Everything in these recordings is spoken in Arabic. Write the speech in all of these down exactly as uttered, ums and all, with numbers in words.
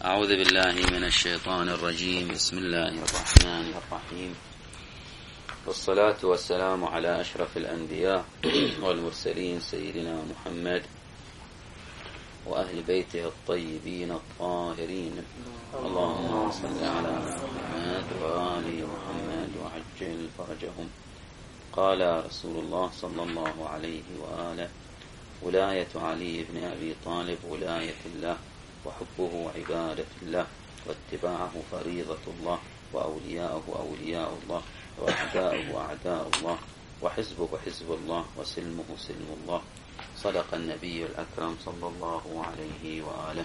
أعوذ بالله من الشيطان الرجيم. بسم الله الرحمن الرحيم، والصلاة والسلام على أشرف الأنبياء والمرسلين سيدنا محمد وأهل بيته الطيبين الطاهرين. اللهم صل على محمد وآل محمد وعجل فرجهم. قال رسول الله صلى الله عليه وآله: ولاية علي بن أبي طالب ولاية الله، وحبه عبادة الله، واتباعه فريضة الله، وأولياؤه أولياء الله، وأعداؤه أعداء الله، وحزبه حزب الله، وسلمه سلم الله. صدق النبي الأكرم صلى الله عليه وآله.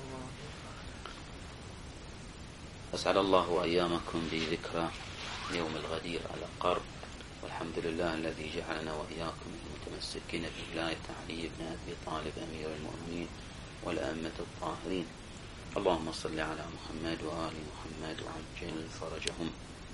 أسعد الله أيامكم بذكرى يوم الغدير على قرب، والحمد لله الذي جعلنا وإياكم المتمسكين بولاية علي بن أبي طالب أمير المؤمنين والأئمة الطاهرين. اللهم صل على محمد وآل محمد وعجل فرجهم.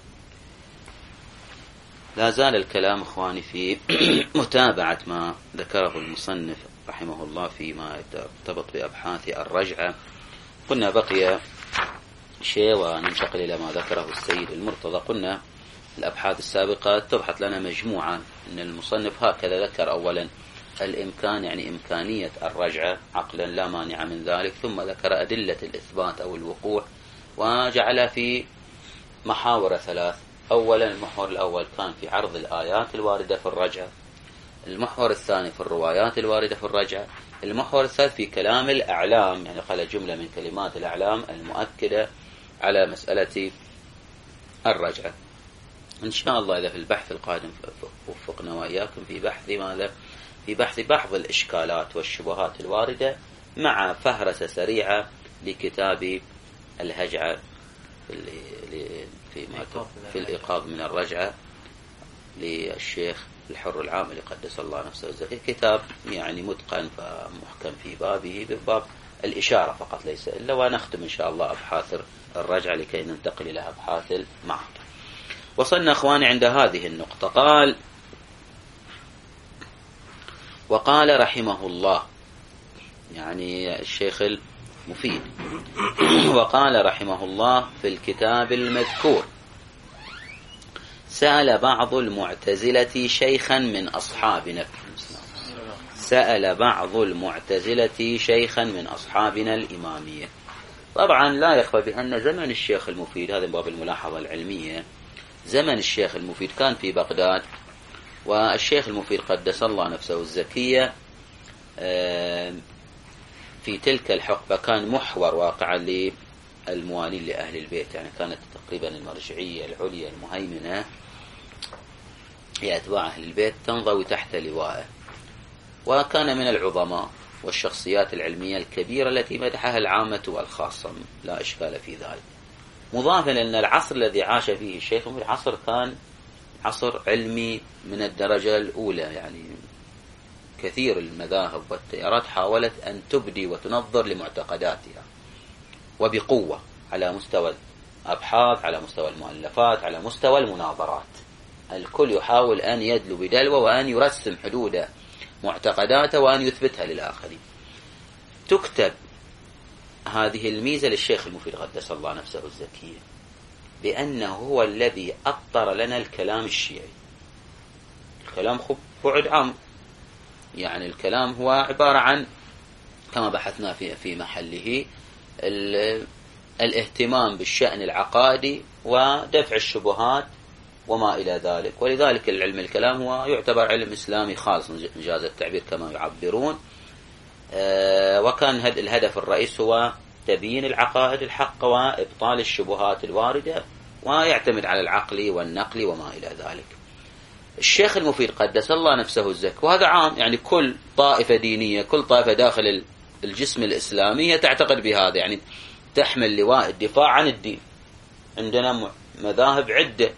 لا زال الكلام إخواني في متابعة ما ذكره المصنف رحمه الله فيما يرتبط بأبحاث الرجعة. قلنا بقي شيء وننتقل إلى ما ذكره السيد المرتضى. قلنا الأبحاث السابقة تبحث لنا مجموعة أن المصنف هكذا ذكر أولا الإمكان، يعني إمكانية الرجعة عقلا لا مانع من ذلك، ثم ذكر أدلة الإثبات أو الوقوع وجعل في محاور ثلاث. أولا المحور الأول كان في عرض الآيات الواردة في الرجعة، المحور الثاني في الروايات الواردة في الرجعة، المحور الثالث في كلام الأعلام، يعني قال جملة من كلمات الأعلام المؤكدة على مسألة الرجعة. إن شاء الله إذا في البحث القادم وفقنا وإياكم في بحث ماذا؟ في بحث بعض الإشكالات والشبهات الواردة مع فهرسة سريعة لكتاب الهجعة في في الإيقاظ من الرجعة للشيخ الحر العام اللي قدس الله نفسه الزكي. كتاب يعني متقن فمحكم في بابه، بباب الإشارة فقط ليس إلا، ونختم إن شاء الله أبحاث الرجعة لكي ننتقل إلى أبحاث المعهد. وصلنا أخواني عند هذه النقطة. قال: وقال رحمه الله، يعني الشيخ المفيد، وقال رحمه الله في الكتاب المذكور: سأل بعض المعتزلة شيخا من أصحابنا سأل بعض المعتزلة شيخا من أصحابنا الإمامية. طبعا لا يخفى بأن زمن الشيخ المفيد، هذا باب الملاحظة العلمية، زمن الشيخ المفيد كان في بغداد، والشيخ المفيد قدس الله نفسه الزكية في تلك الحقبة كان محور واقعا للموالين لأهل البيت، يعني كانت تقريبا المرجعية العليا المهيمنة لأتباع أهل البيت تنضوي تحت لوائه، وكان من العظماء والشخصيات العلمية الكبيرة التي مدحها العامة والخاصة، لا إشكال في ذلك. مضافا أن العصر الذي عاش فيه الشيخ المفيد عصر كان عصر علمي من الدرجة الأولى، يعني كثير المذاهب والتيارات حاولت أن تبدي وتنظر لمعتقداتها وبقوة على مستوى الأبحاث، على مستوى المؤلفات، على مستوى المناظرات. الكل يحاول أن يدلو بدلوه وأن يرسم حدود معتقداته وأن يثبتها للآخرين. تكتب هذه الميزة للشيخ المفيد قدس الله نفسه الزكية، بأنه هو الذي أطر لنا الكلام الشيعي. الكلام خب بعد عام، يعني الكلام هو عبارة عن كما بحثنا في في محله الاهتمام بالشأن العقائدي ودفع الشبهات وما إلى ذلك. ولذلك العلم الكلام هو يعتبر علم إسلامي خالص إنجاز التعبير كما يعبرون، وكان الهدف الرئيس هو تبيين العقائد الحق وإبطال الشبهات الواردة، ويعتمد على العقل والنقل وما إلى ذلك. الشيخ المفيد قدس الله نفسه الزكي، وهذا عام، يعني كل طائفة دينية، كل طائفة داخل الجسم الإسلامي تعتقد بهذا، يعني تحمل لواء الدفاع عن الدين. عندنا مذاهب عدة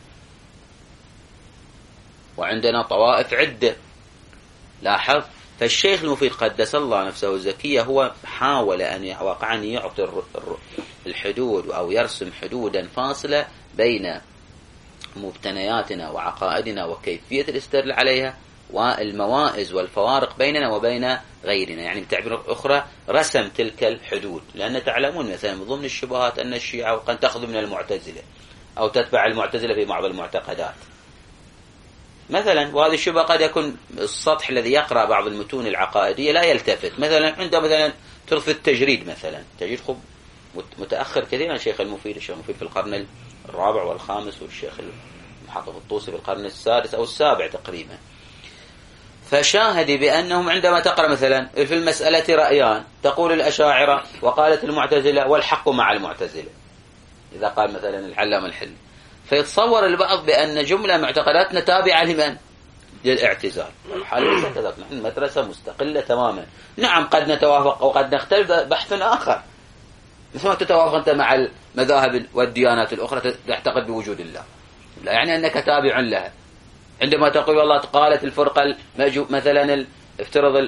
وعندنا طوائف عدة، لاحظ. فالشيخ المفيد قدس الله نفسه الزكية هو حاول أن واقعا يعطي الحدود أو يرسم حدودا فاصلة بين مبتنياتنا وعقائدنا وكيفية الاستدلال عليها، والموائز والفوارق بيننا وبين غيرنا، يعني بتعبير أخرى رسم تلك الحدود. لأن تعلمون مثلا من ضمن الشبهات أن الشيعة قد تأخذ من المعتزلة أو تتبع المعتزلة في بعض المعتقدات مثلا، وهذه الشبهة قد يكون السطح الذي يقرأ بعض المتون العقائدية لا يلتفت. مثلا عند مثلا ترث التجريد، مثلا تجريد خب متأخر كثيرا الشيخ المفيد، الشيخ المفيد في القرن الرابع والخامس، والشيخ المحقق الطوسي في القرن السادس أو السابع تقريبا. فشاهدي بأنهم عندما تقرأ مثلا في المسألة رأيان، تقول الأشاعرة وقالت المعتزلة والحق مع المعتزلة، إذا قال مثلا العلامة الحلي، فيتصور البعض بأن جملة معتقداتنا تابعة لمن؟ للاعتزال. الحال ليس كذلك، نحن مدرسة مستقلة تماما. نعم قد نتوافق وقد نختلف، بحث آخر، مثل ما تتوافق أنت مع المذاهب والديانات الأخرى تعتقد بوجود الله، لا يعني أنك تابع لها. عندما تقول والله قالت الفرقة مثلا افترض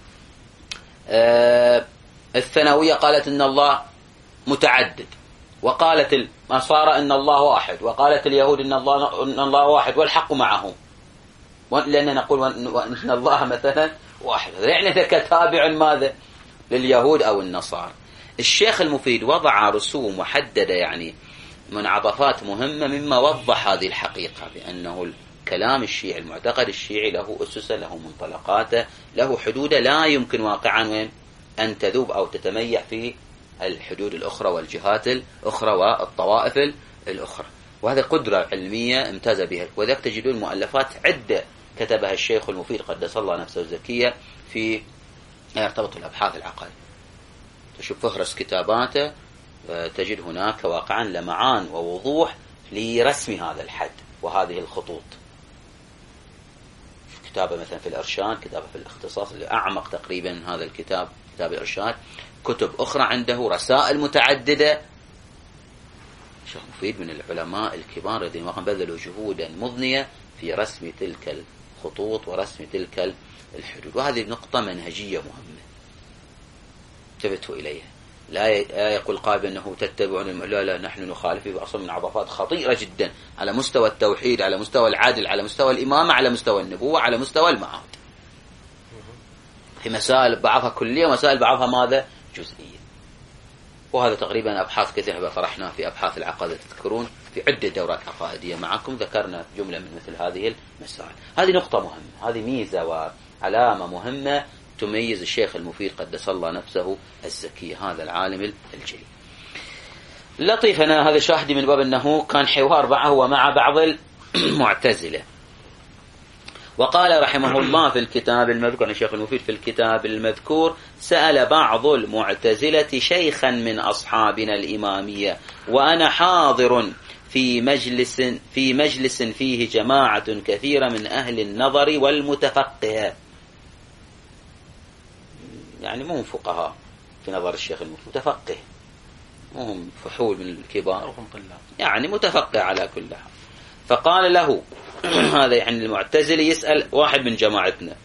الثانوية قالت إن الله متعدد، وقالت النصارى إن الله واحد، وقالت اليهود إن الله إن الله واحد والحق معهم، لأننا نقول إن الله مثلا واحد، يعني أنك تابع ماذا؟ لليهود أو النصارى. الشيخ المفيد وضع رسوم وحدد يعني منعطفات مهمة مما وضح هذه الحقيقة، بأنه الكلام الشيعي المعتقد الشيعي له أسس، له منطلقات، له حدود لا يمكن واقعا وين أن تذوب أو تتميع في الحدود الأخرى والجهات الأخرى والطوائف الأخرى. وهذه قدرة علمية امتاز بها، وذلك تجدون مؤلفات عدة كتبها الشيخ المفيد قدس الله نفسه الزكية في يرتبط الأبحاث العقائدية. تشوف فهرس كتاباته تجد هناك واقعا لمعان ووضوح لرسم هذا الحد وهذه الخطوط. كتابة مثلا في الإرشاد، كتابة في الاختصاص اللي أعمق تقريبا هذا الكتاب، كتاب الإرشاد. كتب أخرى عنده رسائل متعددة. الشيخ مفيد من العلماء الكبار الذين بذلوا جهودا مضنية في رسم تلك الخطوط ورسم تلك الحدود. وهذه نقطة منهجية مهمة انتبهوا إليها. لا يقول قائل أنه تتبعون، لا لا، نحن نخالف بأصل من عضفات خطيرة جدا على مستوى التوحيد، على مستوى العدل، على مستوى الإمامة، على مستوى النبوة، على مستوى المعاد. في مسائل بعضها كلية ومسائل بعضها ماذا؟ جزئية. وهذا تقريبا أبحاث كثيرة طرحنا في أبحاث العقائد، تذكرون في عدة دورات عقائدية معكم ذكرنا جملة من مثل هذه المسائل. هذه نقطة مهمة، هذه ميزة وعلامة مهمة تميز الشيخ المفيد قدس الله نفسه الزكي، هذا العالم الجليل. لطيف، أنا هذا شاهدي من باب أنه كان حوار معه ومع بعض المعتزلة. وقال رحمه الله في الكتاب المذكور، الشيخ المفيد في الكتاب المذكور: سأل بعض المعتزلة شيخا من أصحابنا الإمامية وأنا حاضر في مجلس في مجلس فيه جماعة كثيرة من أهل النظر والمتفقه، يعني مو فقهاء في نظر الشيخ المفيد، متفقه، مهم فحول من الكبار، يعني متفقه على كل حال. فقال له هذا يعني المعتزلي يسأل واحد من جماعتنا،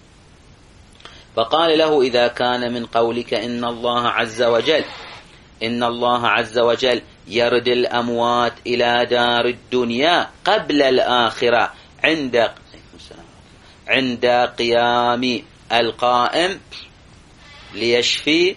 فقال له: إذا كان من قولك إن الله عز وجل إن الله عز وجل يرد الأموات إلى دار الدنيا قبل الآخرة عند عند قيام القائم ليشفي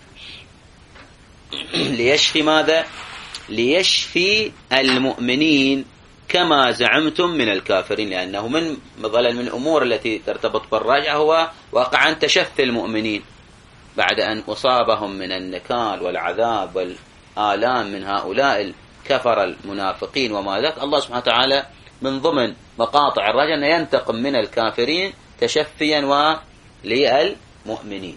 ليشفي ماذا؟ ليشفي المؤمنين كما زعمتم من الكافرين، لأنه من ظل من الأمور التي ترتبط بالرجعة هو واقعا تشفي المؤمنين بعد أن أصابهم من النكال والعذاب والآلام من هؤلاء الكفر المنافقين وما ذاك. الله سبحانه وتعالى من ضمن مقاطع الرجعة أن ينتقم من الكافرين تشفيا وللمؤمنين.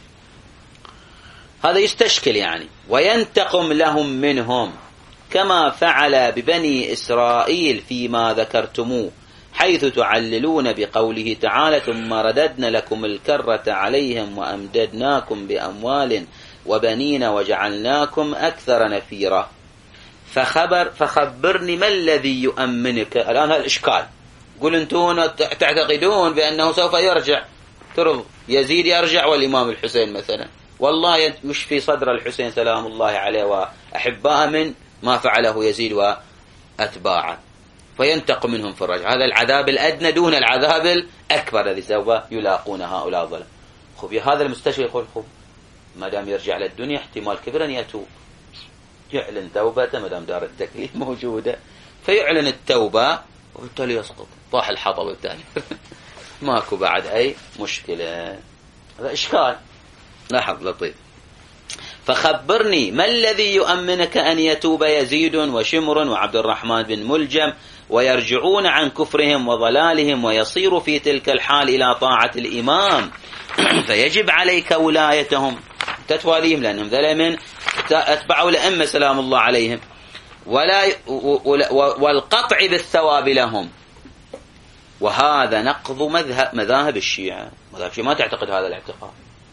هذا يستشكل يعني، وينتقم لهم منهم كما فعل ببني إسرائيل فيما ذكرتموه، حيث تعللون بقوله تعالى: ثم رددنا لكم الكرة عليهم وأمددناكم بأموال وبنين وجعلناكم أكثر نفيرا. فخبر فخبرني ما الذي يؤمنك الآن هذا الإشكال. قل أنتم تعتقدون بأنه سوف يرجع، ترض يزيد يرجع والإمام الحسين مثلا، والله يشفي صدر الحسين سلام الله عليه وأحباء من ما فعله يزيد وأتباعه. فينتقم منهم في الرجعة. هذا العذاب الأدنى دون العذاب الأكبر الذي سوف يلاقون هؤلاء الظلم. خب هذا المستشفى يقول خب ما دام يرجع للدنيا احتمال كبير أن يتوب، يعلن توبته ما دام دار التكليف موجودة، فيعلن التوبة وبالتالي يسقط، طاح الحطب الثاني ماكو بعد أي مشكلة. هذا إشكال. لاحظ لطيف. فخبرني ما الذي يؤمنك أن يتوب يزيد وشمر وعبد الرحمن بن ملجم ويرجعون عن كفرهم وضلالهم ويصير في تلك الحال إلى طاعة الإمام فيجب عليك ولايتهم تتواليهم لأنهم ذلك أتبعوا الأئمة سلام الله عليهم، ولا والقطع بالثواب لهم. وهذا نقض مذهب مذاهب الشيعة. مذاهب الشيعة ما تعتقد هذا الاعتقاد.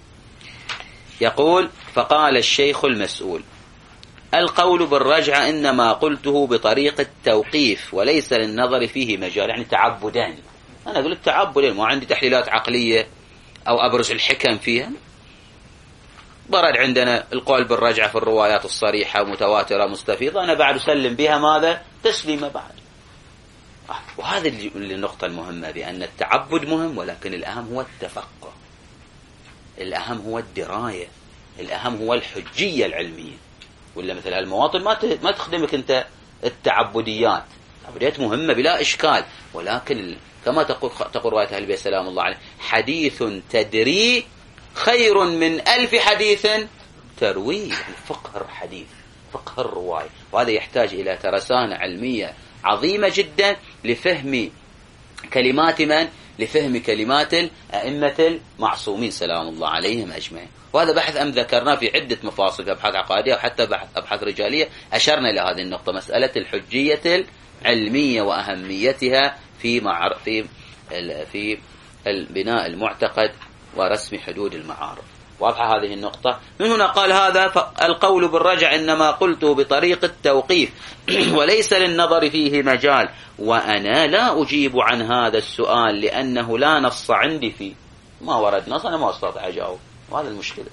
يقول فقال الشيخ المسؤول القول بالرجعة إنما قلته بطريق التوقيف وليس للنظر فيه مجال، يعني تعبدان. أنا أقول التعبد ما عندي تحليلات عقلية أو أبرز الحكم فيها. برد عندنا القول بالرجعة في الروايات الصريحة متواترة مستفيضة، أنا بعد أسلم بها ماذا؟ تسليمة بعد. وهذا اللي النقطة المهمة، بأن التعبد مهم ولكن الأهم هو التفقه، الأهم هو الدراية، الأهم هو الحجية العلمية. ولا مثل هالمواطن ما ما تخدمك أنت التعبديات. التعبديات مهمة بلا إشكال، ولكن كما تقول تقول رواية أهل البيت سلام الله عليه حديث تدري خير من ألف حديث تروي. يعني فقه الحديث، فقه الرواية، وهذا يحتاج إلى ترسانة علمية عظيمة جدا لفهم كلمات من؟ لفهم كلمات الأئمة المعصومين سلام الله عليهم أجمعين. وهذا بحث أم ذكرنا في عدة مفاصل، أبحاث عقائدية وحتى بحث أبحاث رجالية أشرنا إلى هذه النقطة، مسألة الحجية العلمية وأهميتها في معر في في البناء المعتقد ورسم حدود المعارف. واضحة هذه النقطة. من هنا قال هذا القول بالرجع إنما قلته بطريق التوقيف وليس للنظر فيه مجال، وأنا لا أجيب عن هذا السؤال لأنه لا نص عندي فيه. ما ورد نص أنا ما أستطيع أجاوب، وهذا المشكلة.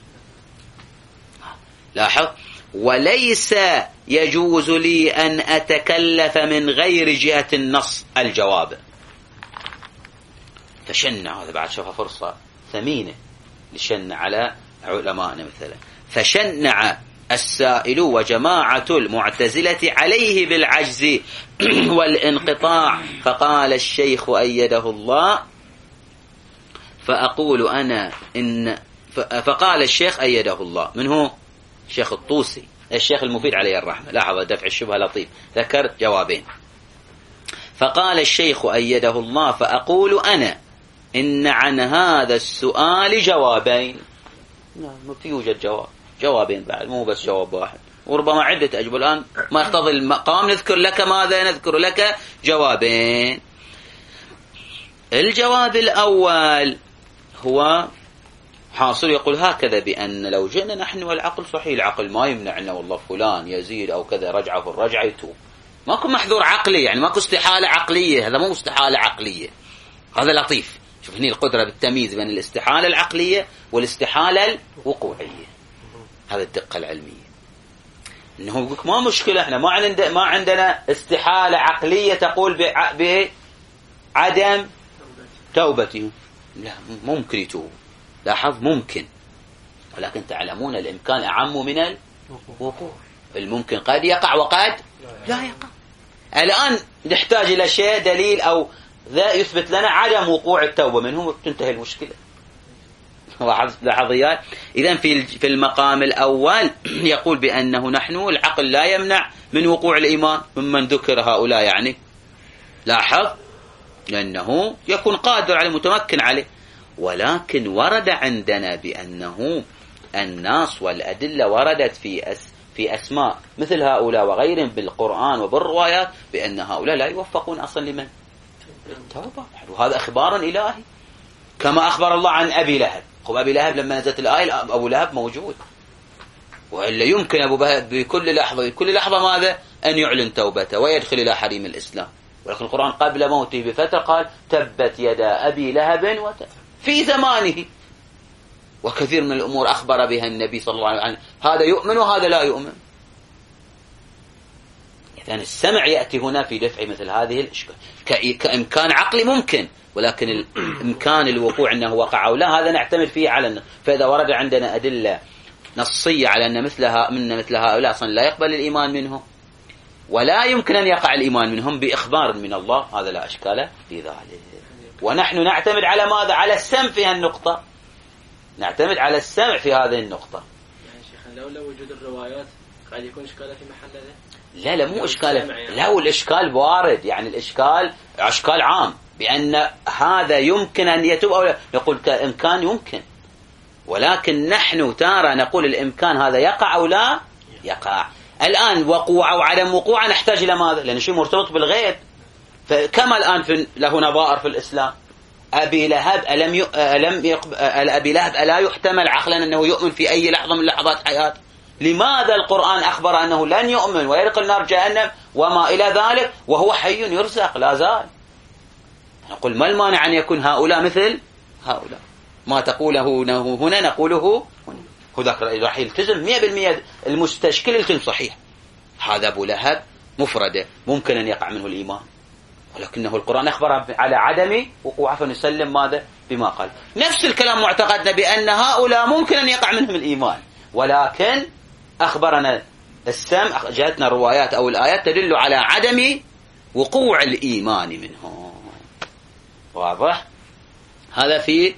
لاحظ وليس يجوز لي أن أتكلف من غير جهة النص الجواب. فشنع هذا بعد شوف فرصة ثمينة لشن على علماءنا مثلا. فشنع السائل وجماعة المعتزلة عليه بالعجز والانقطاع، فقال الشيخ أيده الله فأقول أنا إن فقال الشيخ أيده الله. من هو؟ الشيخ الطوسي، الشيخ المفيد عليه الرحمة. لاحظ دفع الشبهة لطيف، ذكر جوابين. فقال الشيخ أيده الله فأقول أنا إن عن هذا السؤال جوابين. ما في يوجد جواب، جوابين بعد، مو بس جواب واحد، وربما عدة أجوبة. الآن ما يقتضي المقام نذكر لك ماذا؟ نذكر لك جوابين. الجواب الأول هو حاصل يقول هكذا، بأن لو جئنا نحن والعقل صحيح، العقل ما يمنعنا والله فلان يزيد أو كذا رجعه في الرجعة يتوب، ماكو محذور عقلي، يعني ماكو استحالة عقلية. هذا مو استحالة عقلية، هذا لطيف. شوف هني القدرة بالتمييز بين الاستحالة العقلية والاستحالة الوقوعية، هذا الدقة العلمية. إنه يقولك ما مشكلة، إحنا ما عندنا ما عندنا استحالة عقلية تقول بعدم توبته. لا، ممكن يتوب. لاحظ ممكن، ولكن تعلمون الإمكان أعم من الوقوع. الممكن قد يقع وقد لا يقع. الآن نحتاج إلى شيء دليل أو ذا يثبت لنا عدم وقوع التوبة، منهم تنتهي المشكلة. لاحظيات. إذن في في المقام الأول يقول بأنه نحن العقل لا يمنع من وقوع الإيمان ممن ذكر هؤلاء، يعني لاحظ لأنه يكون قادر عليه متمكن عليه. ولكن ورد عندنا بأنه الناس والأدلة وردت في أس في أسماء مثل هؤلاء وغيرهم بالقرآن وبالروايات بأن هؤلاء لا يوفقون أصلا لمن؟ التوبة. وهذا إخبار إلهي كما أخبر الله عن أبي لهب. خب أبي لهب لما نزلت الآية أبو لهب موجود، وإلا يمكن أبو لهب بكل لحظة بكل لحظة ماذا؟ أن يعلن توبته ويدخل إلى حريم الإسلام. ولكن القرآن قبل موته بفترة قال تبت يدا أبي لهب وتب في زمانه. وكثير من الأمور أخبر بها النبي صلى الله عليه وسلم، هذا يؤمن وهذا لا يؤمن. لأن السمع يأتي هنا في دفع مثل هذه الإشكال. كإمكان عقلي ممكن، ولكن الإمكان الوقوع أنه وقع أو لا هذا نعتمد فيه على النص. فإذا ورد عندنا أدلة نصية على أن مثلها من مثل هؤلاء أصلا لا يقبل الإيمان منهم ولا يمكن أن يقع الإيمان منهم بإخبار من الله، هذا لا أشكال في ذلك. ونحن نعتمد على ماذا؟ على السمع في هالنقطة، نعتمد على السمع في هذه النقطة. يعني شيخ لولا وجود الروايات قد يكون إشكاله في محله؟ لا لا مو إشكاله، لا والإشكال وارد، يعني الإشكال إشكال عام بأن هذا يمكن أن يتوب أو لا. نقول كإمكان يمكن، ولكن نحن تارى نقول الإمكان هذا يقع أو لا يقع. الآن وقوع أو عدم وقوع نحتاج إلى ماذا؟ لأن شيء مرتبط بالغيب. فكما الآن في له نظائر في الإسلام، أبي لهب ألم ي... ألم يقب... أبي لهب ألا يحتمل عقلا أنه يؤمن في أي لحظة من لحظات حياته؟ لماذا القرآن أخبر أنه لن يؤمن ويدخل نار جهنم وما إلى ذلك وهو حي يرزق لا زال؟ نقول ما المانع أن يكون هؤلاء مثل هؤلاء؟ ما تقوله هنا نقوله هنا. هذاك راح يلتزم مئة بالمئة، المستشكل يلتزم صحيح. هذا أبو لهب مفردة ممكن أن يقع منه الإيمان، ولكنه القرآن أخبر على عدم وقوعه فنسلم ماذا بما قال. نفس الكلام معتقدنا بأن هؤلاء ممكن أن يقع منهم الإيمان، ولكن أخبرنا السمع، جاءتنا الروايات أو الآيات تدل على عدم وقوع الإيمان منهم. واضح؟ هذا في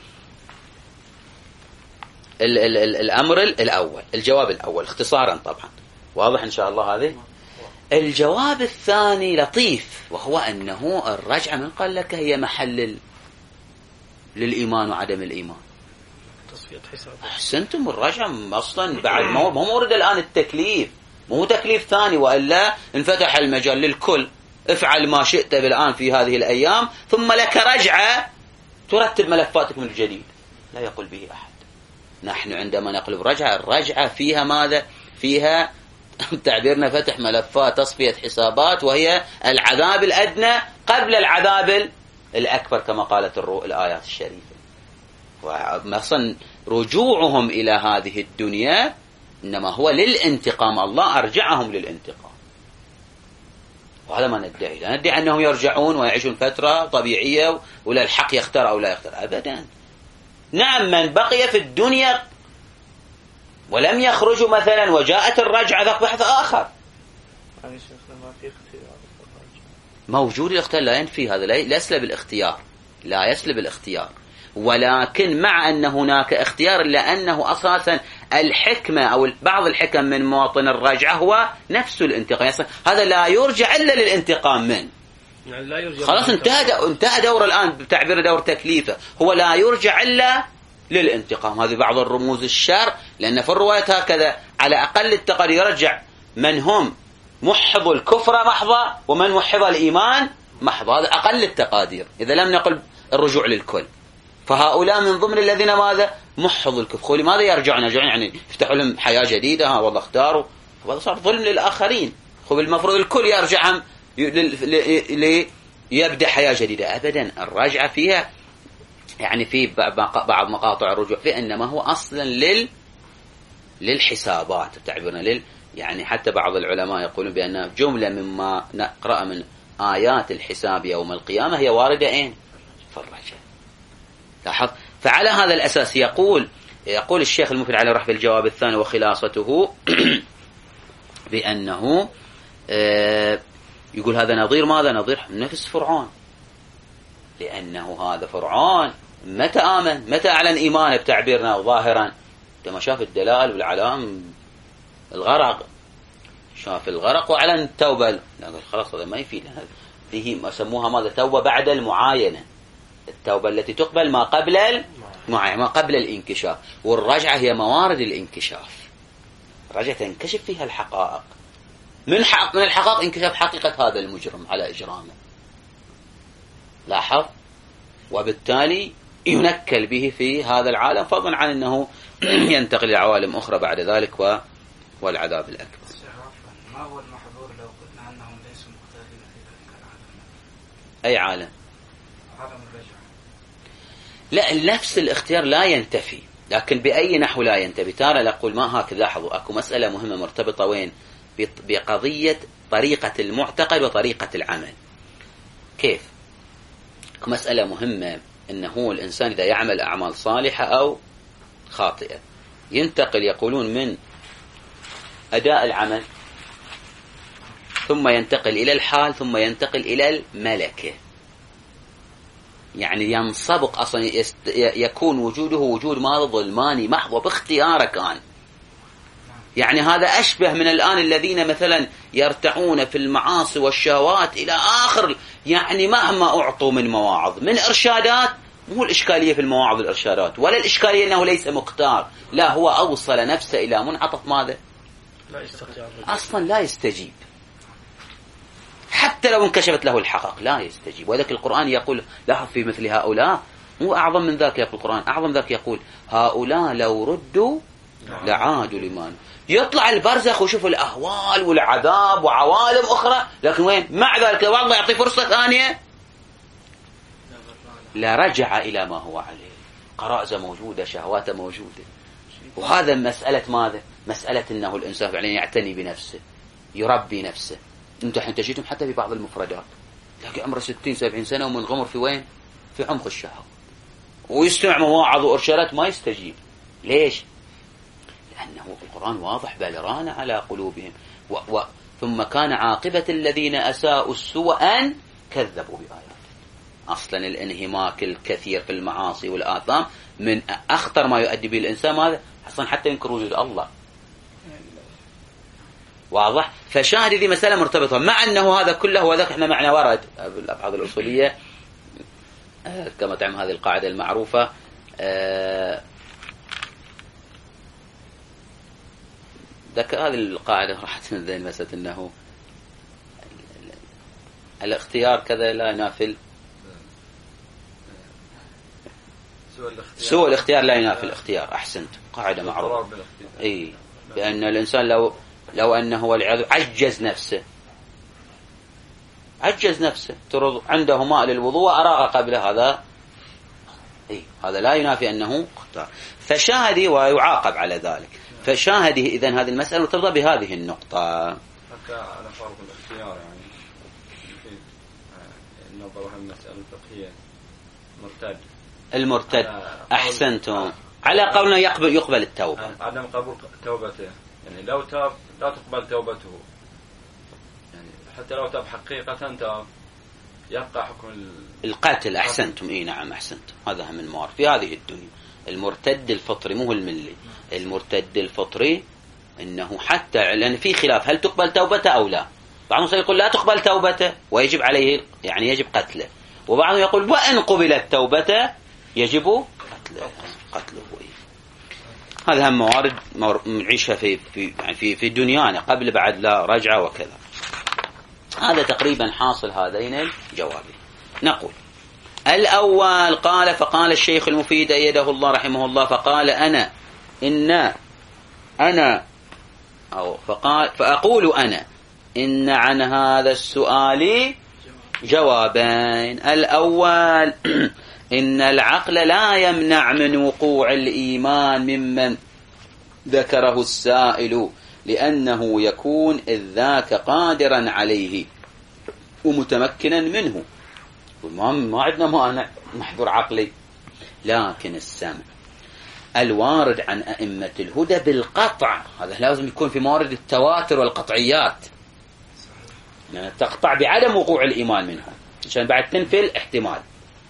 ال ال ال الأمر الأول، الجواب الأول اختصارا طبعا. واضح إن شاء الله هذه. الجواب الثاني لطيف، وهو أنه الرجعة من قال لك هي محل للإيمان وعدم الإيمان. أحسنتم، الرجعة أصلا بعد ما مورد الآن التكليف، مو تكليف ثاني، وإلا انفتح المجال للكل. افعل ما شئت بالآن في هذه الأيام ثم لك رجعة ترتب ملفاتك من الجديد. لا يقول به أحد. نحن عندما نقول رجعة، الرجعة فيها ماذا؟ فيها تعبيرنا فتح ملفات، تصفية حسابات، وهي العذاب الأدنى قبل العذاب الأكبر كما قالت الآيات الشريفة. ومثلا رجوعهم إلى هذه الدنيا إنما هو للانتقام، الله أرجعهم للانتقام. وهذا ما ندعي، لا ندعي أنهم يرجعون ويعيشون فترة طبيعية ولا الحق يختار أو لا يختار، أبدا. نعم، من بقي في الدنيا ولم يخرجوا مثلا وجاءت الرجعة ذاك بحث آخر. موجود الاختيار، لا ينفي هذا، لا يسلب الاختيار، لا يسلب الاختيار، ولكن مع أن هناك اختيار لأنه أساسا الحكمة أو بعض الحكم من مواطن الرجعة هو نفس الانتقام. هذا لا يرجع إلا للانتقام من يعني لا يرجع، خلاص انتهى انتهى دور الآن بتعبير دور تكليفه، هو لا يرجع إلا للانتقام. هذه بعض الرموز الشر، لأن في الرواية هكذا على أقل التقدير يرجع من هم محض الكفر محضة ومن محض الإيمان محضة، هذا أقل التقادير إذا لم نقل الرجوع للكل. فهؤلاء من ضمن الذين ماذا محض الكفر. لماذا يرجعون؟ يرجعون يعني يفتحوا لهم حياة جديدة، ها والله اختاروا، وهذا صار ظلم للآخرين. خب المفروض الكل يرجعهم ليبدأ حياة جديدة. أبدا، الرجعة فيها يعني في بعض مقاطع الرجوع في إنما هو أصلا لل للحسابات تعبيرنا لل يعني حتى بعض العلماء يقولون بأن جملة مما نقرأ من آيات الحساب يوم القيامة هي واردة أين؟ في الرجعة. لاحظ. فعلى هذا الأساس يقول يقول الشيخ المفيد عليه رحمه الجواب الثاني وخلاصته بأنه يقول هذا نظير ماذا؟ نظير نفس فرعون، لأنه هذا فرعون متى آمن؟ متى أعلن إيمانه بتعبيرنا ظاهرا؟ لما شاف الدلال والعلام، الغرق، شاف الغرق وأعلن التوبة. لا خلاص هذا ما يفيد، هذه سموها ماذا؟ توبة بعد المعاينة، التوبة التي تقبل ما قبل المعاينة، ما قبل الانكشاف. والرجعة هي موارد الانكشاف، الرجعة تنكشف فيها الحقائق، من حق من الحقائق انكشاف حقيقة هذا المجرم على إجرامه. لاحظ. وبالتالي ينكل به في هذا العالم، فضلا عن أنه ينتقل إلى عوالم أخرى بعد ذلك و... والعذاب الأكبر. ما هو المحظور لو قلنا أنهم ليسوا مختارين في ذلك العالم؟ أي عالم؟ عالم الرجعة. لا، نفس الاختيار لا ينتفي، لكن بأي نحو لا ينتفي. ترى نقول ما هكذا. لاحظوا أكو مسألة مهمة مرتبطة وين بقضية طريقة المعتقد وطريقة العمل. كيف؟ مسألة مهمة، أنه الإنسان إذا يعمل أعمال صالحة أو خاطئة ينتقل، يقولون، من أداء العمل ثم ينتقل إلى الحال ثم ينتقل إلى الملكة. يعني ينصبق أصلا، يكون وجوده وجود ماذا؟ ظلماني محض باختياره كان. يعني هذا أشبه من الآن الذين مثلا يرتعون في المعاصي والشهوات إلى آخر، يعني مهما أعطوا من مواعظ من إرشادات، مو الإشكالية في المواعظ والإرشادات، ولا الإشكالية أنه ليس مختار، لا، هو أوصل نفسه إلى منعطف ماذا؟ لا يستطيع أصلا لا يستجيب، حتى لو انكشفت له الحقائق لا يستجيب. وذلك القرآن يقول لا في مثل هؤلاء، مو أعظم من ذاك، يقول القرآن أعظم ذاك، يقول هؤلاء لو ردوا لعادوا لمن. يطلع البرزخ وشوف الأهوال والعذاب وعوالم أخرى، لكن وين؟ مع ذلك والله يعطي فرصة ثانية لرجع إلى ما هو عليه، قرائزة موجودة، شهواته موجودة. وهذا مسألة ماذا؟ مسألة أنه الإنسان فعلا يعتني بنفسه، يربي نفسه. انتم حين تجدهم حتى في بعض المفردات لكن عمره ستين سبعين سنة ومنغمر في وين؟ في عمق الشهوة، ويستمع مواعظ وإرشادات ما يستجيب. ليش؟ لأنه القرآن واضح، بل ران على قلوبهم و... و... ثم كان عاقبة الذين أساءوا السوء أن كذبوا بآيات. أصلا الانهماك الكثير في المعاصي والآثام من أخطر ما يؤدي به الإنسان ماذا؟ أصلا حتى ينكر وجود الله. واضح؟ فشاهد ذي مسألة مرتبطة، مع أنه هذا كله وذاك احنا معنا ورد بالأبحاث الأصولية كما تعلم هذه القاعدة المعروفة، ذاك هذه القاعدة راحت من ذهن مسألة أنه الاختيار كذا لا ينافي سوء الاختيار لا ينافي الاختيار. أحسنت، قاعدة معروفة. أي، بأن الإنسان لو لو أنه والعياذ عجز نفسه عجز نفسه ترض عنده ماء للوضوء أراغ قبل هذا، أي هذا لا ينافي أنه اختار. فشاهدي ويعاقب على ذلك. فشاهده إذن هذه المسألة ترضى بهذه النقطة. حتى على فرض الاختيار، يعني نظرها المسألة الفقهية مرتد المرتد. أحسنتم، على قولنا يقبل يقبل التوبة، عدم قبول توبته، يعني لو تاب لا تقبل توبته، يعني حتى لو تاب حقيقة تاب يبقى حكم القتل. أحسنتم، إيه نعم أحسنتم، هذا من الموارد في هذه الدنيا. المرتد الفطري مو الملي، المرتد الفطري إنه حتى لأن في خلاف هل تقبل توبته أو لا. بعضهم يقول لا تقبل توبته ويجب عليه، يعني يجب قتله، وبعضهم يقول وإن قبلت توبته يجب قتله قتله. هذا هم موارد نعيشها في في يعني في في دنيانا قبل بعد لا رجعة وكذا. هذا تقريبا حاصل هذين الجوابين. نقول الأول قال فقال الشيخ المفيد أيده الله رحمه الله، فقال أنا إن أنا أو فقال فأقول أنا إن عن هذا السؤال جوابين. الأول إن العقل لا يمنع من وقوع الإيمان ممن ذكره السائل، لأنه يكون إذ ذاك قادرا عليه ومتمكنا منه. ما عندنا مانع محظور عقلي، لكن السمع الوارد عن أئمة الهدى بالقطع هذا لازم يكون في موارد التواتر والقطعيات، يعني تقطع بعدم وقوع الإيمان منهم عشان بعد تنفي الاحتمال.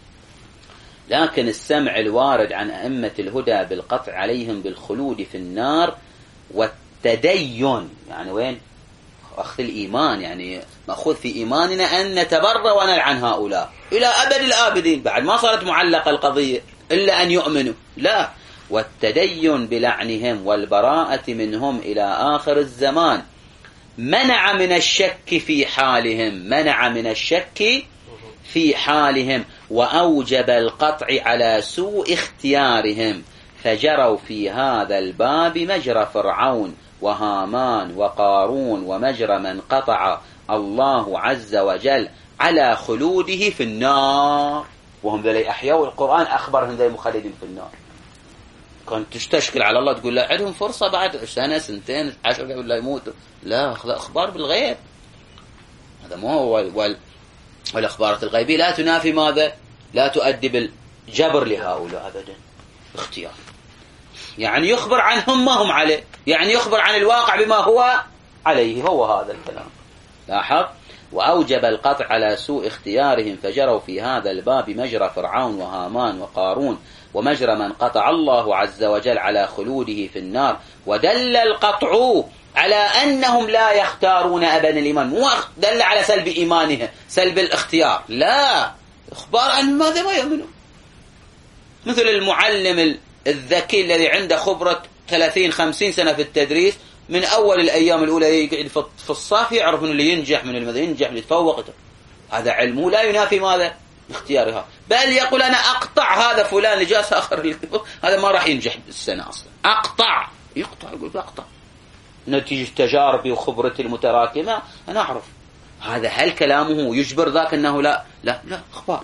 لكن السمع الوارد عن أئمة الهدى بالقطع عليهم بالخلود في النار والتدين، يعني وين أخذ الإيمان، يعني مأخذ في إيماننا أن نتبرى ونلعن هؤلاء إلى أبد الآبدين، بعد ما صارت معلقة القضية إلا أن يؤمنوا، لا، والتدين بلعنهم والبراءة منهم إلى آخر الزمان منع من الشك في حالهم منع من الشك في حالهم وأوجب القطع على سوء اختيارهم، فجروا في هذا الباب مجرى فرعون وهامان وقارون ومجرى من قطع الله عز وجل على خلوده في النار، وهم ذلك أحيوا القرآن أخبرهم ذلك مخلدين في النار. كانت تستشكل على الله تقول لا عندهم فرصة بعد سنة سنتين عشر قبل لا يموتوا. لا، أخبار بالغيب، هذا مو هو. والأخبار الغيبية لا تنافي ماذا؟ لا تؤدي بالجبر لهؤلاء أبدا، اختيار. يعني يخبر عنهم ما هم عليه، يعني يخبر عن الواقع بما هو عليه، هو هذا الكلام. لاحظ: وأوجب القطع على سوء اختيارهم، فجروا في هذا الباب مجرى فرعون وهامان وقارون، ومجرى من قطع الله عز وجل على خلوده في النار. ودل القطع على أنهم لا يختارون أبدا الإيمان، مو دل على سلب إيمانهم، سلب الاختيار، لا، إخبار عن ماذا ما يؤمنون. مثل المعلم الذكي الذي عنده خبرة ثلاثين خمسين سنة في التدريس، من أول الأيام الأولى يقعد في الصف يعرف من اللي ينجح من اللي ينجح من اللي يتفوق. هذا علمه لا ينافي ماذا؟ اختيارها. بل يقول أنا أقطع هذا فلان اللي جالس آخر هذا ما راح ينجح السنة أصلا، أقطع، يقطع، يقول أقطع نتيجة تجاربي وخبرتي المتراكمة أنا أعرف. هذا هل كلامه يجبر ذاك أنه لا لا لا أخبار.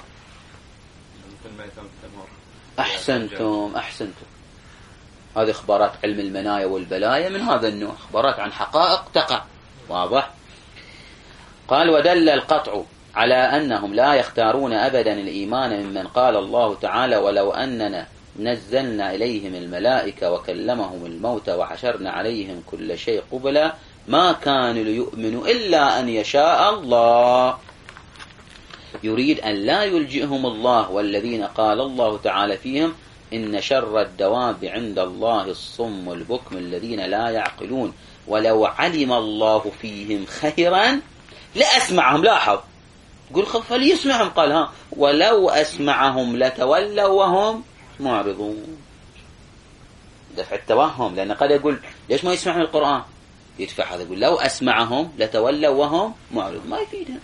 أحسنتم أحسنتم هذه إخبارات علم المنايا والبلايا من هذا النوع، إخبارات عن حقائق تقع. واضح؟ قال: ودل القطع على أنهم لا يختارون أبدا الإيمان ممن قال الله تعالى: ولو أننا نزلنا إليهم الملائكة وكلمهم الموتى وحشرنا عليهم كل شيء قبلا ما كانوا ليؤمنوا إلا أن يشاء الله. يريد أن لا يلجئهم الله والذين قال الله تعالى فيهم: إن شر الدواب عند الله الصم البكم الذين لا يعقلون ولو علم الله فيهم خيرا لأسمعهم. لاحظ، قل فليسمعهم، قال ها ولو أسمعهم لتولوا وهم معرضون. دفع التوهم، لأن قد يقول ليش ما يسمعون القرآن، يدفع هذا، يقول لو أسمعهم لتولوا وهم معرضون، ما يفيدهم.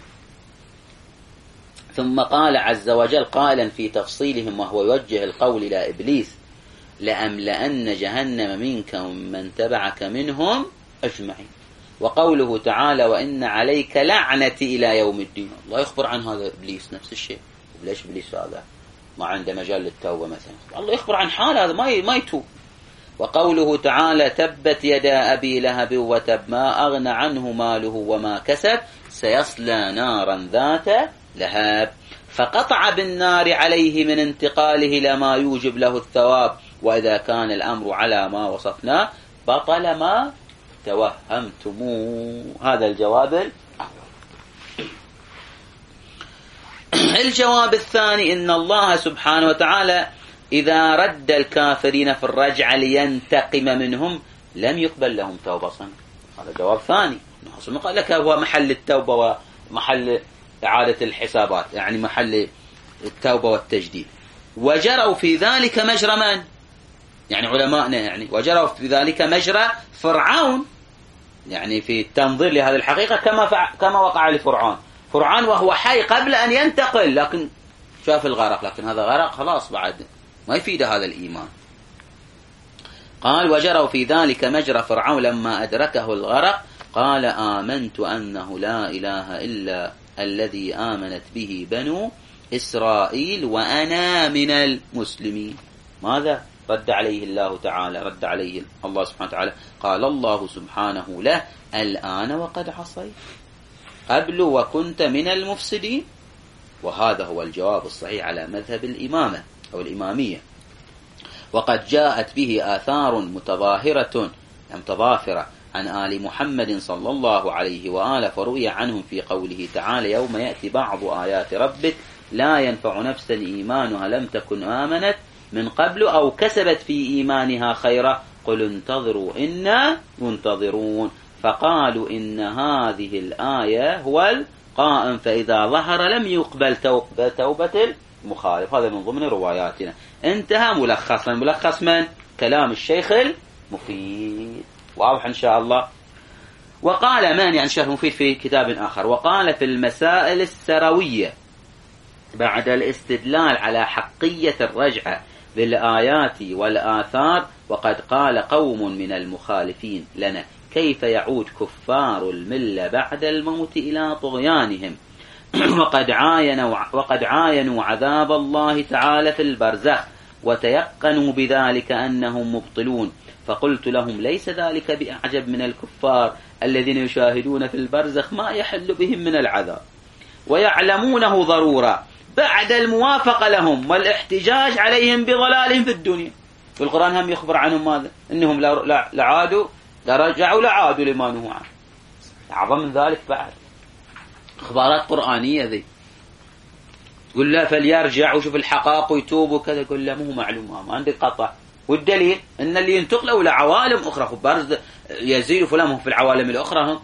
ثم قال عز وجل قائلا في تفصيلهم وهو يوجه القول إلى إبليس: لأملأن جهنم منك ومن تبعك منهم أجمعين. وقوله تعالى: وإن عليك لعنتي إلى يوم الدين. الله يخبر عن هذا إبليس نفس الشيء. ليش إبليس هذا ما عنده مجال للتوبة مثلا؟ الله يخبر عن حال هذا ما ما يتوب. وقوله تعالى: تبت يدا أبي لهب وتب ما أغنى عنه ماله وما كسب سيصلى نارا ذات لهب. فقطع بالنار عليه من انتقاله لما يوجب له الثواب. وإذا كان الأمر على ما وصفناه بطل ما توهمتموه. هذا الجواب الأول. الجواب الثاني: إن الله سبحانه وتعالى إذا رد الكافرين في الرجعة لينتقم منهم لم يقبل لهم توبة صنع. هذا جواب ثاني. قال لك هو محل التوبة ومحل إعادة الحسابات، يعني محل التوبة والتجديد. وجروا في ذلك مجرى من؟ يعني علماءنا، يعني وجروا في ذلك مجرى فرعون، يعني في التنظير لهذه الحقيقة كما فع... كما وقع لفرعون. فرعون وهو حي قبل أن ينتقل لكن شاف الغرق، لكن هذا غرق خلاص بعد ما يفيد هذا الإيمان. قال: وجروا في ذلك مجرى فرعون لما أدركه الغرق قال: آمنت أنه لا إله إلا الذي آمنت به بنو إسرائيل وأنا من المسلمين. ماذا رد عليه الله تعالى؟ رد عليه الله سبحانه وتعالى قال الله سبحانه له: الآن وقد عصيت قبل وكنت من المفسدين. وهذا هو الجواب الصحيح على مذهب الإمامة أو الإمامية. وقد جاءت به آثار متظاهرة متضافرة عن آل محمد صلى الله عليه وآله، فروي عنهم في قوله تعالى: يوم يأتي بعض آيات ربك لا ينفع نفسا إيمانها لم تكن آمنت من قبل أو كسبت في إيمانها خيرا قل انتظروا إنا منتظرون. فقالوا إن هذه الآية هو القائم، فإذا ظهر لم يقبل توبة المخالف. هذا من ضمن رواياتنا. انتهى ملخصا. ملخص من؟ كلام الشيخ المفيد. واضح إن شاء الله. وقال من يعني الشيخ المفيد في كتاب آخر: وقال في المسائل السروية بعد الاستدلال على حقية الرجعة بالآيات والآثار: وقد قال قوم من المخالفين لنا: كيف يعود كفار الملة بعد الموت إلى طغيانهم وقد عاينوا, وقد عاينوا عذاب الله تعالى في البرزخ وتيقنوا بذلك أنهم مبطلون، فقلت لهم ليس ذلك بأعجب من الكفار الذين يشاهدون في البرزخ ما يحل بهم من العذاب ويعلمونه ضرورا بعد الموافقة لهم والاحتجاج عليهم بضلالهم في الدنيا. في القرآن هم يخبر عنهم ماذا؟ إنهم لعادوا لرجعوا لعادوا لما نهوا عنه. أعظم من ذلك بعد إخبارات قرآنية ذي. تقول له فليرجع وشوف الحقائق ويتوب وكذا، يقول له مو معلومة ما عندك قطع. والدليل أن اللي ينتقلوا لعوالم أخرى خبرز يزيد فلانهم في العوالم الأخرى هم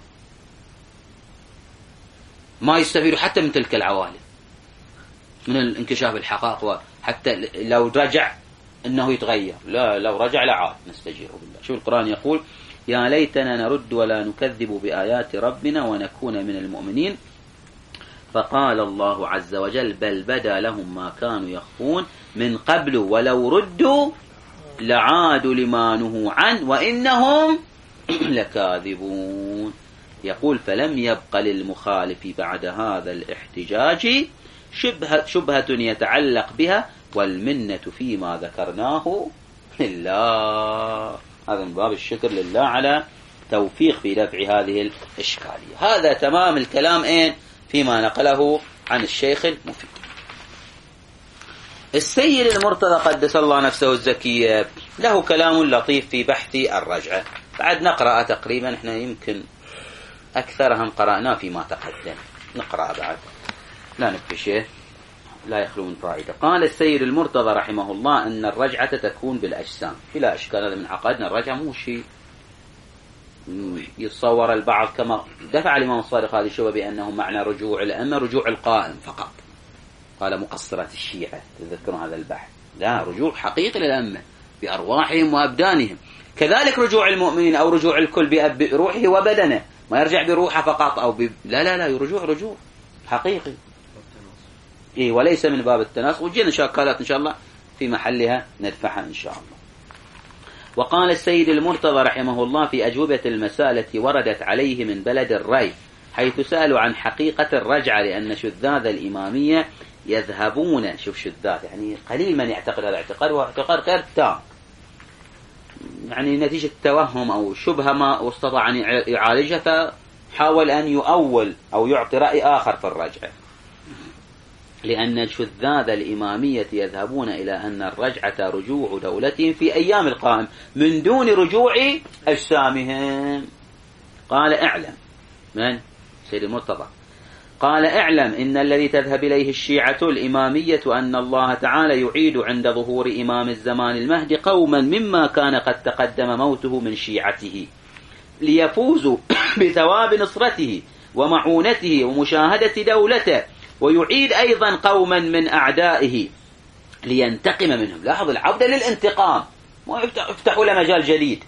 ما يستفيدوا حتى من تلك العوالم من الانكشاف الحقائق، وحتى لو رجع أنه يتغير، لا لو رجع لعاد نستجير بالله. شوف القرآن يقول يا ليتنا نرد ولا نكذب بآيات ربنا ونكون من المؤمنين، فقال الله عز وجل بل بدا لهم ما كانوا يخفون من قبل ولو ردوا لعادوا لما نهوا عنه وإنهم لكاذبون. يقول فلم يبق للمخالف بعد هذا الاحتجاج شبهة, شبهة يتعلق بها، والمنة فيما ذكرناه لله. هذا من باب الشكر لله على توفيق في دفع هذه الإشكالية. هذا تمام الكلام إيه فيما نقله عن الشيخ المفيد. السيد المرتضى قدس الله نفسه الزكية له كلام لطيف في بحث الرجعة، بعد نقرأ تقريبا، احنا يمكن أكثرهم قرأناه فيما تقدم، نقرأ بعد لا نكفشه لا يخلو من فائدة. قال السيد المرتضى رحمه الله أن الرجعة تكون بالأجسام. لا إشكال، هذا من عقائدنا. الرجعة مو شيء يتصور البعض كما دفع الإمام الصادق هذه الشبهة بأنه معنى رجوع الأمة رجوع القائم فقط، قال مقصرة الشيعة تذكرون هذا البحث. لا، رجوع حقيقي للأمة بأرواحهم وأبدانهم. كذلك رجوع المؤمنين أو رجوع الكل بروحه وبدنه، ما يرجع بروحه فقط أو ب... لا لا لا رجوع رجوع حقيقي إيه، وليس من باب التناسق. وجينا شاكالات إن شاء الله في محلها ندفعها إن شاء الله. وقال السيد المرتضى رحمه الله في أجوبة المسائل التي وردت عليه من بلد الري، حيث سألوا عن حقيقة الرجعة، لأن شذاذ الإمامية يذهبون، شوف شذاذ يعني قليل من يعتقد هذا الاعتقاد، واعتقاد غير تام، يعني نتيجة توهم أو شبهة ما استطاع أن يعالجها فحاول أن يؤول أو يعطي رأي آخر في الرجعة. لأن شذاذ الإمامية يذهبون إلى أن الرجعة رجوع دولتهم في أيام القائم من دون رجوع أجسامهم. قال اعلم، من سيد المرتضى قال اعلم إن الذي تذهب إليه الشيعة الإمامية أن الله تعالى يعيد عند ظهور إمام الزمان المهدي قوما مما كان قد تقدم موته من شيعته ليفوزوا بثواب نصرته ومعونته ومشاهدة دولته، ويعيد أيضا قوما من أعدائه لينتقم منهم. لاحظ العودة للانتقام، ما يفتحوا له مجال جديد.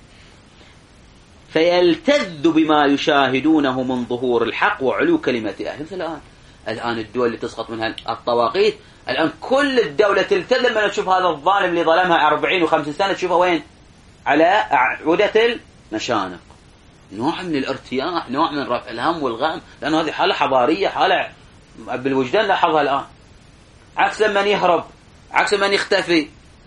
فيلتذ بما يشاهدونه من ظهور الحق وعلو كلمة أهل. مثل الآن الآن الدول اللي تسقط منها الطواغيت، الآن كل الدولة تلتذ لما تشوف هذا الظالم اللي ظلمها أربعين وخمسين سنة تشوفه وين؟ على أعودة المشانق. نوع من الارتياح، نوع من رفع الهم والغم، لأن هذه حالة حضارية، حالة بالوجدان لاحظها الآن. عكس لمن يهرب، عكس من يختفي،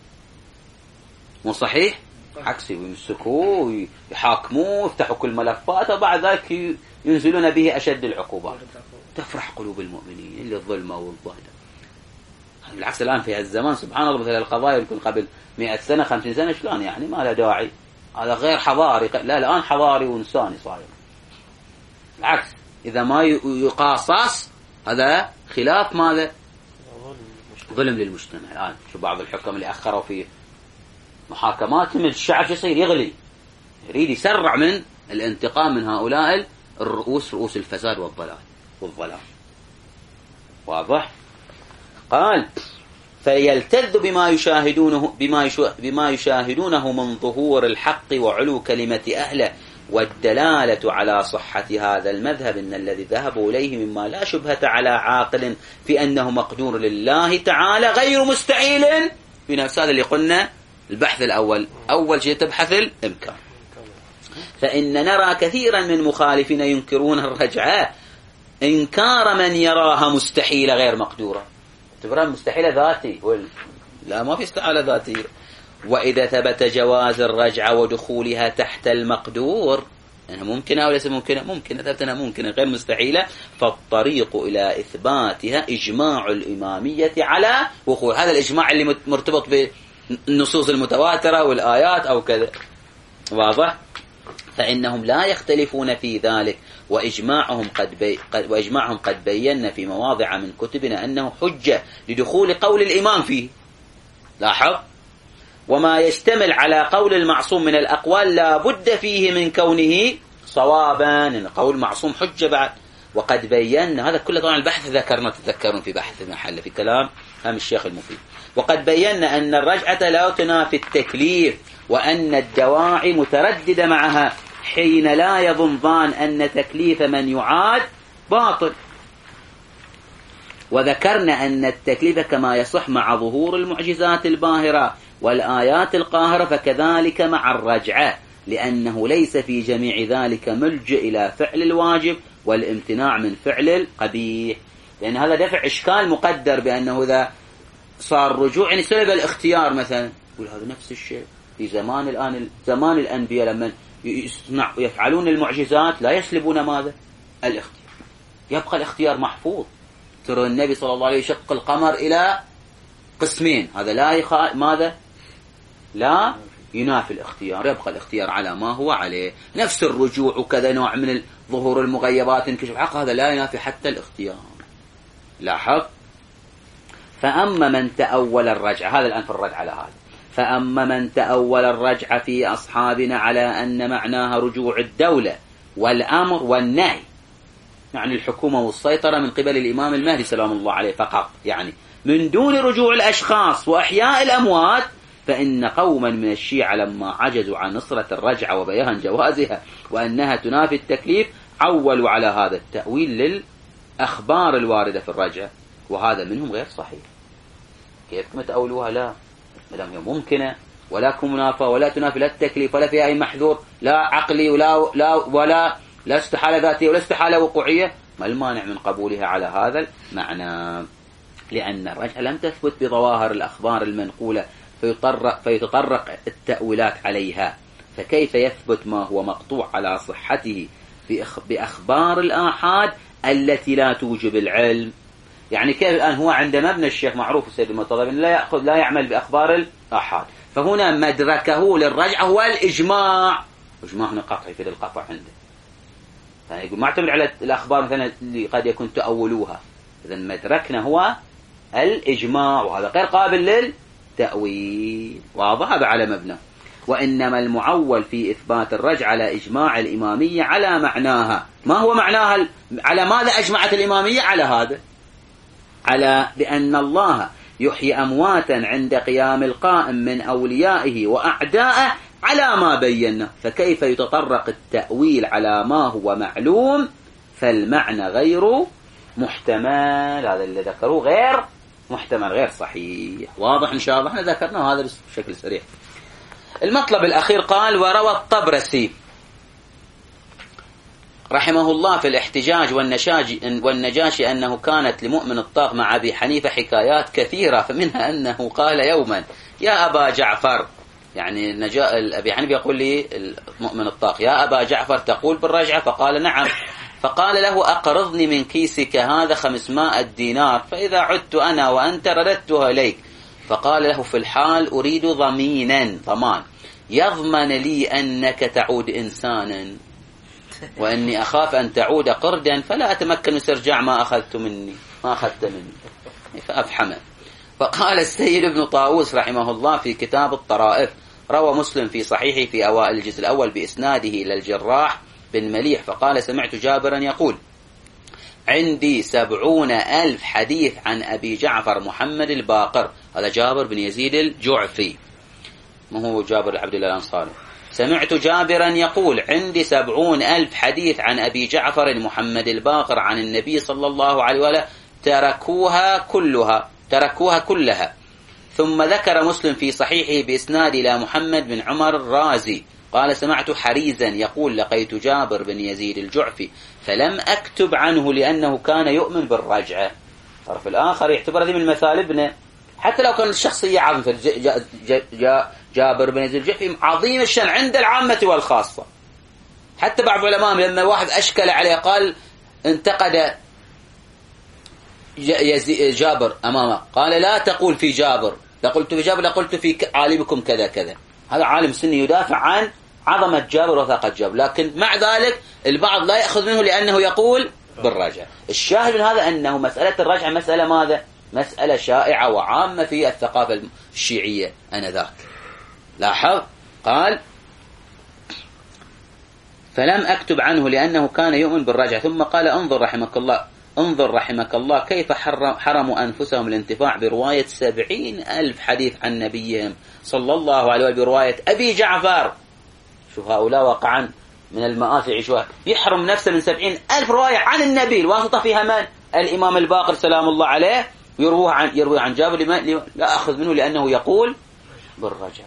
مو صحيح؟ عكسي ويمسكوه ويحاكموه يفتحوا كل ملفاته وبعد ذلك ينزلون به أشد العقوبات. تفرح قلوب المؤمنين اللي الظلمة والضهد. بالعكس الآن في هالزمان سبحان الله، مثل القضايا يمكن قبل مئة سنة خمسين سنة شلون يعني ما له داعي، هذا غير حضاري. لا الآن حضاري وإنساني صاير. العكس إذا ما يقاصص هذا خلاف ماذا؟ ظلم للمجتمع. الآن شو بعض الحكام اللي أخروا في محاكماتهم، الشعب يصير يغلي، يريد يسرع من الانتقام من هؤلاء الرؤوس، رؤوس الفساد والضلال والظلام. واضح؟ قال فيلتذ بما يشاهدونه بما بما يشاهدونه من ظهور الحق وعلو كلمة أهله، والدلالة على صحة هذا المذهب إن الذي ذهبوا إليه مما لا شبهة على عاقل في أنه مقدور لله تعالى غير مستحيل في نفس هذا اللي قلنا البحث الأول. أول شيء تبحث الإمكان. فإن نرى كثيرا من مخالفين ينكرون الرجعة إنكار من يراها مستحيلة غير مقدورة، تبرا مستحيلة ذاتي لا ما في استحالة ذاتية. وإذا ثبت جواز الرجعة ودخولها تحت المقدور، أنها ممكنة أو ليس ممكنة؟ ممكنة، ثبت أنها ممكنة غير مستحيلة، فالطريق إلى إثباتها إجماع الإمامية على وقوع. هذا الإجماع اللي مرتبط بالنصوص المتواترة والآيات أو كذا، واضح؟ فإنهم لا يختلفون في ذلك، وإجماعهم قد, بي وإجماعهم قد بينا في مواضع من كتبنا أنه حجة لدخول قول الإمام فيه. لاحظ، وما يشتمل على قول المعصوم من الأقوال لا بد فيه من كونه صوابا، إن قول معصوم حجة بعد. وقد بينا هذا كله، طبعا البحث ذكرنا، تذكرون في بحث محل في كلام هم الشيخ المفيد. وقد بينا أن الرجعة لا تنافي التكليف، وأن الدواعي مترددة معها حين لا يظن ظان أن تكليف من يعاد باطل. وذكرنا أن التكليف كما يصح مع ظهور المعجزات الباهرة والآيات القاهرة فكذلك مع الرجعة، لأنه ليس في جميع ذلك ملجئ إلى فعل الواجب والامتناع من فعل القبيح، لأن هذا دفع إشكال مقدر بأنه إذا صار رجوع يعني سلب الاختيار مثلا، يقول هذا نفس الشيء في زمان الآن، زمان الأنبياء لما يفعلون المعجزات لا يسلبون ماذا؟ الاختيار، يبقى الاختيار محفوظ. ترى النبي صلى الله عليه وسلم يشق القمر إلى قسمين، هذا لا يخ... ماذا؟ لا ينافي الاختيار، يبقى الاختيار على ما هو عليه. نفس الرجوع وكذا نوع من ظهور المغيبات انكشف حق، هذا لا ينافي حتى الاختيار. لاحظ، فأما من تأول الرجعة، هذا الآن في الرجعة على هذا، فأما من تأول الرجعة في أصحابنا على أن معناها رجوع الدولة والأمر والنهي، يعني الحكومة والسيطرة من قبل الإمام المهدي سلام الله عليه فقط، يعني من دون رجوع الأشخاص وإحياء الأموات، فإن قوما من الشيعة لما عجزوا عن نصرة الرجعة وبيان جوازها وأنها تنافي التكليف عولوا على هذا التأويل للأخبار الواردة في الرجعة، وهذا منهم غير صحيح. كيف ما تأولوها؟ لا، مدام هي ممكنة ولا منافى ولا تنافي لا التكليف ولا فيها أي محذور، لا عقلي ولا لا ولا لا استحالة ذاتية ولا استحالة وقوعية، ما المانع من قبولها على هذا المعنى؟ لأن الرجعة لم تثبت بظواهر الأخبار المنقولة فيطرق فيتطرق التأويلات عليها، فكيف يثبت ما هو مقطوع على صحته بأخبار الآحاد التي لا توجب العلم؟ يعني كيف الآن هو عند مبنى الشيخ معروف السيد المرتضى لا يأخذ لا يعمل بأخبار الآحاد، فهنا مدركه للرجعة هو الإجماع، إجماع هنا قطعي في القطع عنده، يعني يقول ما اعتمد على الأخبار مثلا اللي قد يكون تأولوها، إذا مدركنا هو الإجماع، وهذا غير قابل للتأويل، واضح؟ هذا على مبنى. وإنما المعول في إثبات الرجعة على إجماع الإمامية على معناها. ما هو معناها؟ على ماذا أجمعت الإمامية؟ على هذا، على بأن الله يحيي أمواتا عند قيام القائم من أوليائه وأعدائه على ما بينا، فكيف يتطرق التأويل على ما هو معلوم؟ فالمعنى غير محتمل، هذا اللي ذكروه غير محتمل غير صحيح. واضح إن شاء الله؟ احنا ذكرنا هذا بشكل سريع. المطلب الأخير قال: وروى الطبرسي رحمه الله في الاحتجاج والنجاشي أنه كانت لمؤمن الطاغ مع أبي حنيفة حكايات كثيرة، فمنها أنه قال يوما: يا أبا جعفر، يعني نجا أبي حنيفة يقول لي المؤمن الطاغ: يا أبا جعفر تقول بالرجعة؟ فقال: نعم. فقال له: أقرضني من كيسك هذا خمسمائة دينار، فإذا عدت أنا وأنت رددتها إليك. فقال له: في الحال أريد ضمينا، ضمان يضمن لي أنك تعود إنسانا، وأني أخاف أن تعود قردا فلا أتمكن من استرجاع ما أخذت مني ما أخذت مني فأفحمه. فقال السيد ابن طاووس رحمه الله في كتاب الطرائف: روى مسلم في صحيحه في أوائل الجزء الأول بإسناده إلى الجراح بن مليح فقال: سمعت جابرا يقول: عندي سبعون ألف حديث عن أبي جعفر محمد الباقر. هذا جابر بن يزيد الجعفي، ما هو جابر عبد الله الأنصاري. سمعت جابرا يقول: عندي سبعون ألف حديث عن أبي جعفر محمد الباقر عن النبي صلى الله عليه وسلم تركوها كلها تركوها كلها. ثم ذكر مسلم في صحيحه بإسناد إلى محمد بن عمر الرازي قال: سمعت حريزا يقول: لقيت جابر بن يزيد الجعفي فلم أكتب عنه لأنه كان يؤمن بالرجعة. الطرف الآخر يعتبر هذه من مثالبنا، حتى لو كان الشخصية عظيمة. جابر بن يزيد الجحفي عظيم الشأن عند العامة والخاصة. حتى بعض العلماء لما واحد أشكل عليه قال انتقد جابر أمامه قال لا تقول في جابر، لقلت في جابر لقلت في عالمكم كذا كذا. هذا عالم سني يدافع عن عظمة جابر وثقة جابر، لكن مع ذلك البعض لا يأخذ منه لأنه يقول بالرجع. الشاهد من هذا أنه مسألة الرجع مسألة ماذا؟ مسألة شائعة وعامة في الثقافة الشيعية أنذاك. لاحظ قال فلم أكتب عنه لأنه كان يؤمن بالرجع. ثم قال انظر رحمك الله انظر رحمك الله كيف حرموا أنفسهم الانتفاع برواية سبعين ألف حديث عن نبيهم صلى الله عليه وسلم برواية أبي جعفر. شوف هؤلاء واقعا من المآسي يعيشوها، يحرم نفسه من سبعين ألف رواية عن النبي. الواسطة فيها من؟ الإمام الباقر سلام الله عليه، يروه عن يروي عن جابر لما لا أخذ منه لأنه يقول بالرجع.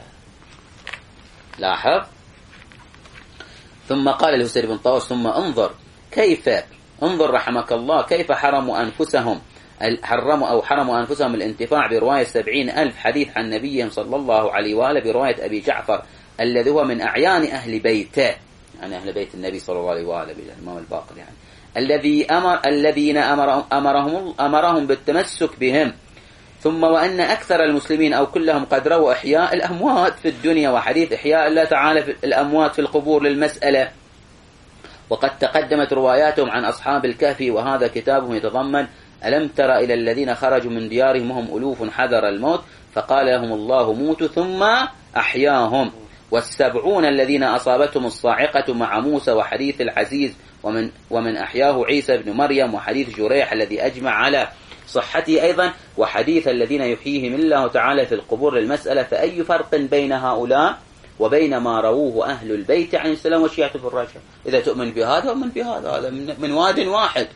لاحظ ثم قال له سيد بن طاووس ثم انظر كيف انظر رحمك الله كيف حرموا أنفسهم حرموا أو حرموا أنفسهم الانتفاع برواية سبعين ألف حديث عن نبيهم صلى الله عليه وآله برواية أبي جعفر الذي هو من أعيان أهل بيته، يعني أهل بيت النبي صلى الله عليه وآله الإمام الباقر، يعني الذي أمر الذين أمرهم أمرهم أمرهم بالتمسك بهم. ثم وأن أكثر المسلمين أو كلهم قد رووا إحياء الأموات في الدنيا وحديث إحياء الله تعالى في الأموات في القبور للمسألة، وقد تقدمت رواياتهم عن أصحاب الكهف، وهذا كتابهم يتضمن ألم تر إلى الذين خرجوا من ديارهم وهم ألوف حذر الموت فقال لهم الله موتوا ثم أحياهم، والسبعون الذين أصابتهم الصاعقة مع موسى وحديث العزيز ومن, ومن أحياه عيسى بن مريم وحديث جريح الذي أجمع على صحته أيضا، وحديث الذين يحييهم الله تعالى في القبور للمسألة. فأي فرق بين هؤلاء وبين ما رووه أهل البيت عن السلام وشيعة في الرجع؟ إذا تؤمن بهذا ومن بهذا، هذا من واد واحد.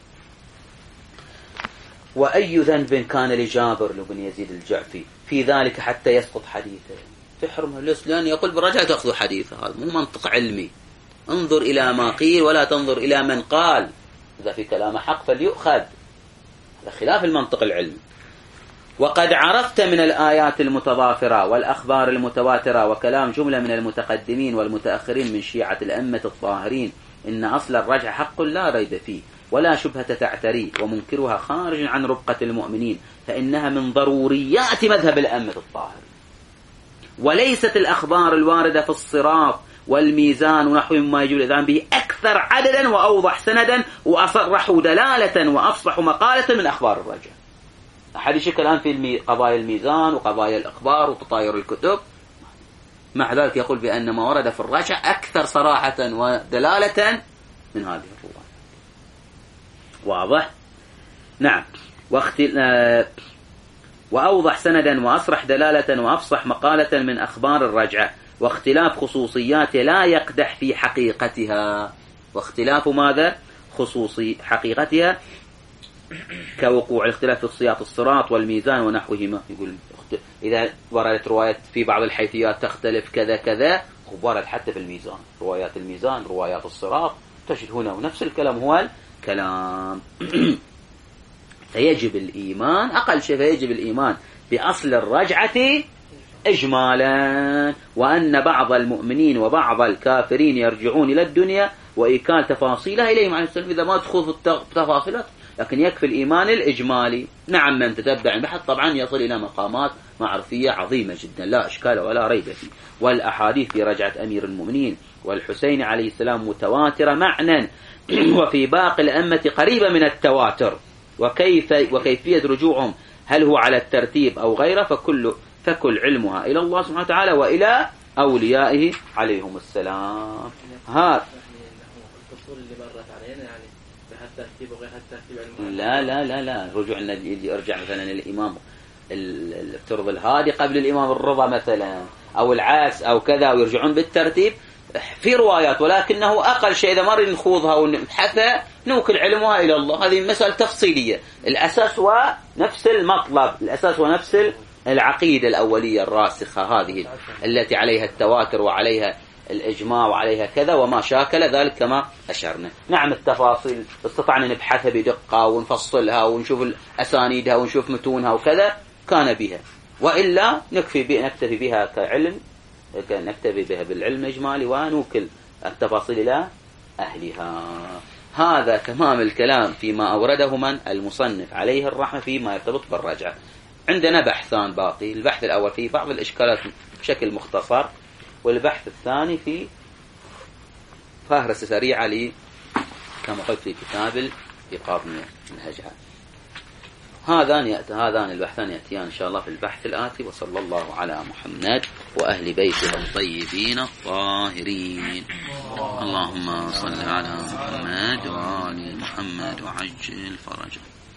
وأي ذنب كان لجابر بن يزيد الجعفي في ذلك حتى يسقط حديثه؟ تحرمه ليش؟ لأن يقول بالرجع تأخذ حديثه. هذا مو منطق علمي. انظر إلى ما قيل ولا تنظر إلى من قال. إذا في كلام حق فليؤخذ، هذا خلاف المنطق العلمي. وقد عرفت من الآيات المتضافرة والأخبار المتواترة وكلام جملة من المتقدمين والمتأخرين من شيعة الأئمة الطاهرين إن أصل الرجع حق لا ريب فيه ولا شبهة تعتري، ومنكرها خارج عن ربقة المؤمنين، فإنها من ضروريات مذهب الأئمة الطاهرين. وليست الأخبار الواردة في الصراط والميزان ونحو ما يجب الإذعان به أكثر عددا وأوضح سندا وأصرح دلالة وأفصح مقالة من أخبار الرجع. أحد يشك الآن في قضايا الميزان وقضايا الأخبار وتطاير الكتب، مع ذلك يقول بأن ما ورد في الرجع أكثر صراحة ودلالة من هذه الرواية. واضح؟ نعم. واختل... وأوضح سندا وأصرح دلالة وأفصح مقالة من أخبار الرجعة، واختلاف خصوصيات لا يقدح في حقيقتها. واختلاف ماذا؟ خصوصي حقيقتها كوقوع الاختلاف في صياط الصراط والميزان ونحوهما. يقول إذا وردت روايات في بعض الحيثيات تختلف كذا كذا، ورد حتى في الميزان، روايات الميزان روايات الصراط تجد هنا ونفس الكلام هو الكلام. فيجب الإيمان أقل شيء، فيجب الإيمان بأصل الرجعة إجمالا، وأن بعض المؤمنين وبعض الكافرين يرجعون إلى الدنيا وإيكال تفاصيلها إليهم عليه السلام إذا ما تخوض التفاصيلات، لكن يكفي الإيمان الإجمالي. نعم من تتبع البحث طبعا يصل إلى مقامات معرفية عظيمة جدا لا إشكال ولا ريب فيه. والأحاديث في رجعة أمير المؤمنين والحسين عليه السلام متواترة معنى، وفي باقي الأمة قريبة من التواتر. وكيف وكيفية رجوعهم هل هو على الترتيب أو غيره فكل فكل علمها إلى الله سبحانه وتعالى وإلى أوليائه عليهم السلام. هذا الفصول اللي مرت علينا يعني بهالترتيب وغير هالترتيب. لا لا لا لا رجوع يجي ارجع مثلا الإمام افترض الهادي قبل الإمام الرضا مثلا أو العكس أو كذا ويرجعون بالترتيب في روايات، ولكنه أقل شيء إذا مر نخوضها ونبحثها نوكل علمها إلى الله. هذه مسألة تفصيلية. الأساس هو نفس المطلب، الأساس هو نفس العقيدة الأولية الراسخة هذه التي عليها التواتر وعليها الإجماع وعليها كذا وما شاكل ذلك كما أشرنا. نعم التفاصيل استطعنا نبحثها بدقة ونفصلها ونشوف أسانيدها ونشوف متونها وكذا كان بها، وإلا نكفي بي نكتفي بها كعلم، نكتفي بها بالعلم الإجمالي ونوكل التفاصيل إلى أهلها. هذا تمام الكلام فيما أورده من المصنف عليه الرحمة فيما يرتبط بالرجعة. عندنا بحثان باقي، البحث الأول في بعض الإشكالات بشكل مختصر، والبحث الثاني في فهرسة سريعة لي كما قلت في كتاب إيقاظ الهجعة. هذان يأتي هذان البحثان يأتيان إن شاء الله في البحث الآتي. وصلى الله على محمد وأهل بيته الطيبين الطاهرين. اللهم صل على محمد وآل محمد وعجل فرجه.